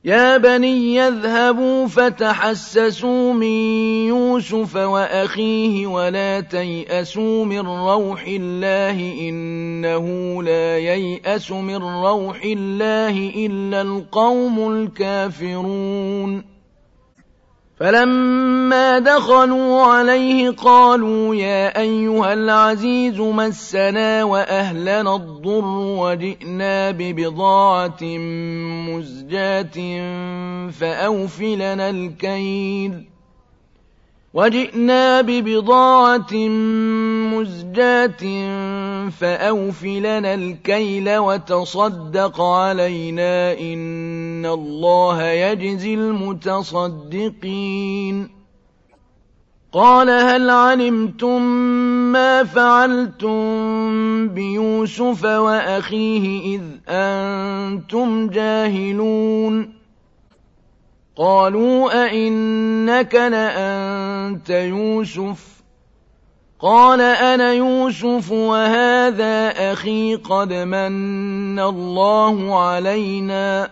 يا بني يذهبوا فتحسسوا من يوسف وأخيه ولا تيأسوا من روح الله إنه لا ييأس من روح الله إلا القوم الكافرون فلما دخلوا عليه قالوا يا أيها العزيز مسنا وأهلنا الضر وجئنا ببضاعة مزجاة فأوف لنا الكيل وتصدق علينا إن الله يجزي المتصدقين قال هل علمتم ما فعلتم بيوسف وأخيه إذ أنتم جاهلون قالوا أئنك لأنت يوسف قال أنا يوسف وهذا أخي قد من الله علينا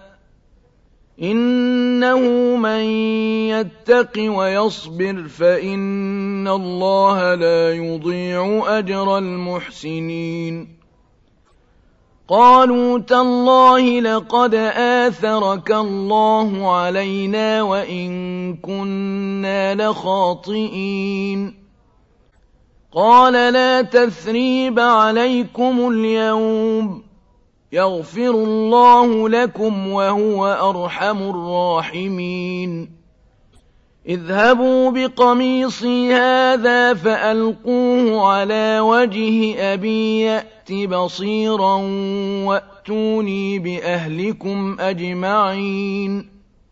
إنه من يتق ويصبر فإن الله لا يضيع أجر المحسنين قالوا تالله لقد آثرك الله علينا وإن كنا لخاطئين قال لا تثريب عليكم اليوم يغفر الله لكم وهو أرحم الراحمين اذهبوا بقميصي هذا فألقوه على وجه أبي يأت بصيرا وأتوني بأهلكم أجمعين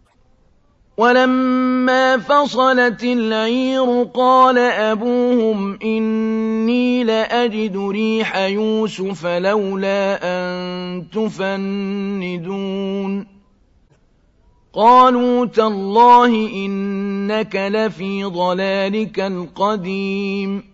ولما فصلت العير قال أبوهم إني لأجد ريح يوسف لولا أن تفندون قالوا تالله إنك لفي ضلالك القديم